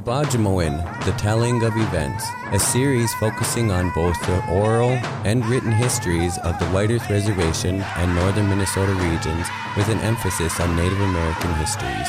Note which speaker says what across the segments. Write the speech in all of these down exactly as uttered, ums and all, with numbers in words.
Speaker 1: Tabajimoin, The Telling of Events, a series focusing on both the oral and written histories of the White Earth Reservation and northern Minnesota regions with an emphasis on Native American histories.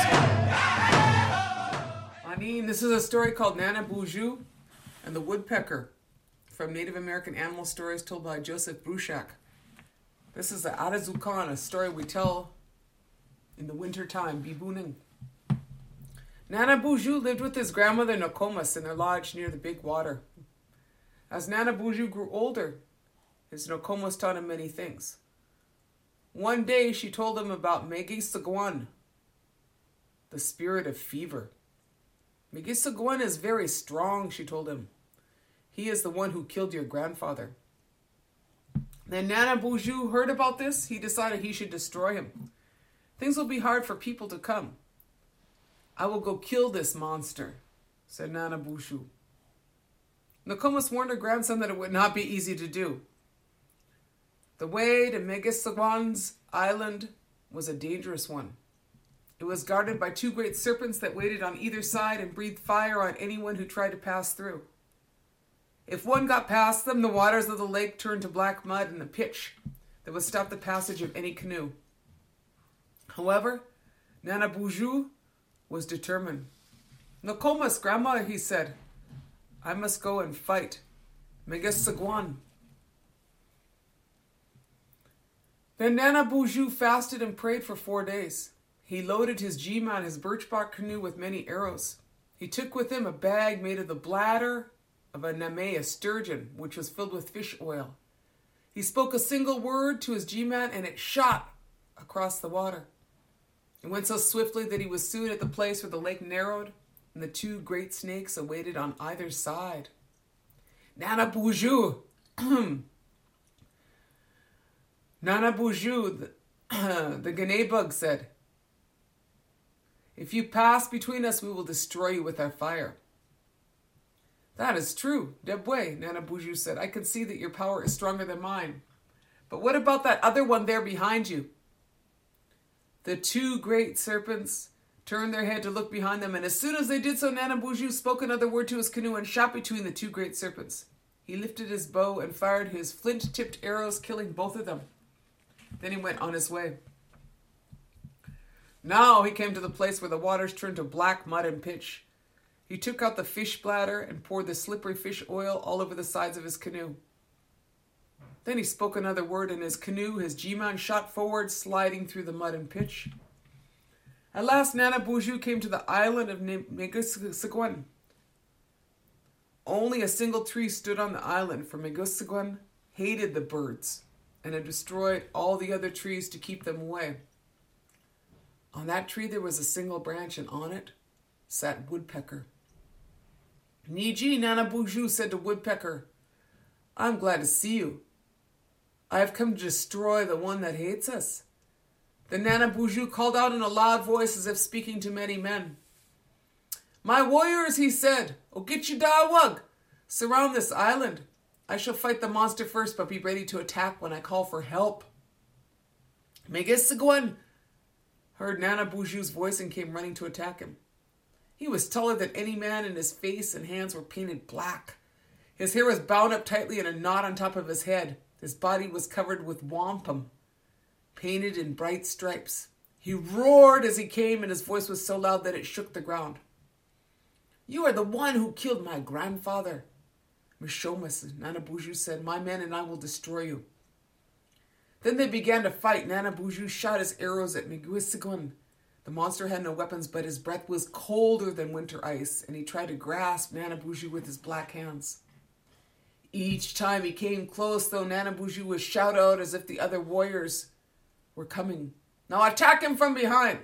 Speaker 2: Anine, this is a story called Nana Boozhoo and the Woodpecker from Native American Animal Stories told by Joseph Bruchac. This is the Atazukan, a story we tell in the winter time, Bibuning. Nana Boozhoo lived with his grandmother Nokomis in their lodge near the big water. As Nana Boozhoo grew older, his Nokomis taught him many things. One day she told him about Megisagwan, the spirit of fever. Megisagwan is very strong, she told him. He is the one who killed your grandfather. Then Nana Boozhoo heard about this. He decided he should destroy him. Things will be hard for people to come. I will go kill this monster, said Nana Boozhoo. Nokomis warned her grandson that it would not be easy to do. The way to Megisagwan's island was a dangerous one. It was guarded by two great serpents that waited on either side and breathed fire on anyone who tried to pass through. If one got past them, the waters of the lake turned to black mud and the pitch that would stop the passage of any canoe. However, Nana Boozhoo was determined. Nokomis, grandma, he said, I must go and fight Megisagwan. Then Nana Boozhoo fasted and prayed for four days. He loaded his G-man, his birch bark canoe, with many arrows. He took with him a bag made of the bladder of a namay, a sturgeon, which was filled with fish oil. He spoke a single word to his G-man, and it shot across the water. It went so swiftly that he was soon at the place where the lake narrowed and the two great snakes awaited on either side. Nana Boozhoo, Nana Boozhoo, the, the Ganay bug said, if you pass between us, we will destroy you with our fire. That is true, Debwe, Nana Boozhoo said. I can see that your power is stronger than mine. But what about that other one there behind you? The two great serpents turned their head to look behind them, and as soon as they did so, Nana Boozhoo spoke another word to his canoe and shot between the two great serpents. He lifted his bow and fired his flint-tipped arrows, killing both of them. Then he went on his way. Now he came to the place where the waters turned to black mud and pitch. He took out the fish bladder and poured the slippery fish oil all over the sides of his canoe. Then he spoke another word, and his canoe, his G-man, shot forward, sliding through the mud and pitch. At last, Nana Boozhoo came to the island of Megisagwan. Only a single tree stood on the island, for Megisagwan hated the birds and had destroyed all the other trees to keep them away. On that tree there was a single branch, and on it sat Woodpecker. Niji, Nana Boozhoo said to Woodpecker, I'm glad to see you. I have come to destroy the one that hates us. Then Nana Boozhoo called out in a loud voice as if speaking to many men. My warriors, he said, Ogitchidawug, surround this island. I shall fight the monster first, but be ready to attack when I call for help. Megisagwan heard Nana Boozhoo's voice and came running to attack him. He was taller than any man, and his face and hands were painted black. His hair was bound up tightly in a knot on top of his head. His body was covered with wampum, painted in bright stripes. He roared as he came, and his voice was so loud that it shook the ground. You are the one who killed my grandfather. Mishomis, Nana Boozhoo said, my men and I will destroy you. Then they began to fight. Nana Boozhoo shot his arrows at Megisagwan. The monster had no weapons, but his breath was colder than winter ice, and he tried to grasp Nana Boozhoo with his black hands. Each time he came close, though, Nana Boozhoo would shout out as if the other warriors were coming. Now attack him from behind.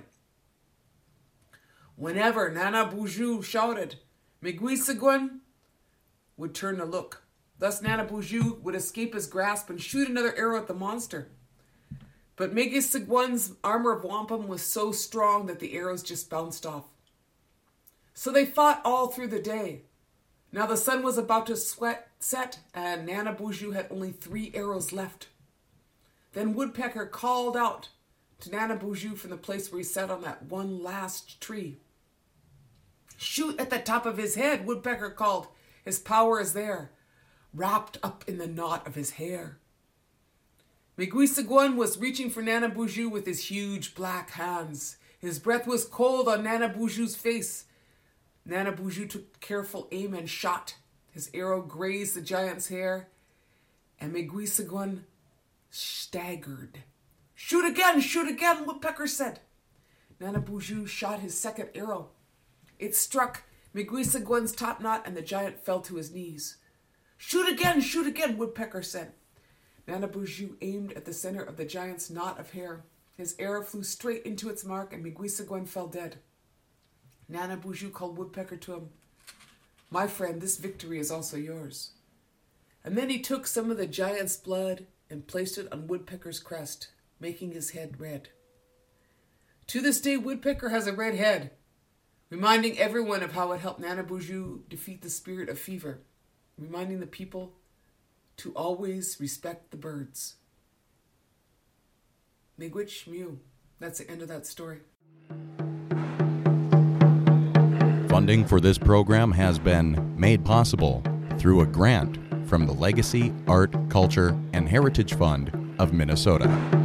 Speaker 2: Whenever Nana Boozhoo shouted, Megisagwan would turn to look. Thus Nana Boozhoo would escape his grasp and shoot another arrow at the monster. But Megisagwan's armor of wampum was so strong that the arrows just bounced off. So they fought all through the day. Now the sun was about to sweat, set, and Nana Boozhoo had only three arrows left. Then Woodpecker called out to Nana Boozhoo from the place where he sat on that one last tree. Shoot at the top of his head, Woodpecker called. His power is there, wrapped up in the knot of his hair. Meguiseguen was reaching for Nana Boozhoo with his huge black hands. His breath was cold on Nana Boozhoo's face. Nana Boozhoo took careful aim and shot. His arrow grazed the giant's hair, and Meguiseguen staggered. Shoot again, shoot again, Woodpecker said. Nana Boozhoo shot his second arrow. It struck Meguiseguen's top knot, and the giant fell to his knees. Shoot again, shoot again, Woodpecker said. Nana Boozhoo aimed at the center of the giant's knot of hair. His arrow flew straight into its mark, and Meguiseguen fell dead. Nana Boozhoo called Woodpecker to him. My friend, this victory is also yours. And then he took some of the giant's blood and placed it on Woodpecker's crest, making his head red. To this day, Woodpecker has a red head, reminding everyone of how it helped Nana Boozhoo defeat the spirit of fever, reminding the people to always respect the birds. Miigwech Mew. That's the end of that story.
Speaker 3: Funding for this program has been made possible through a grant from the Legacy, Art, Culture, and Heritage Fund of Minnesota.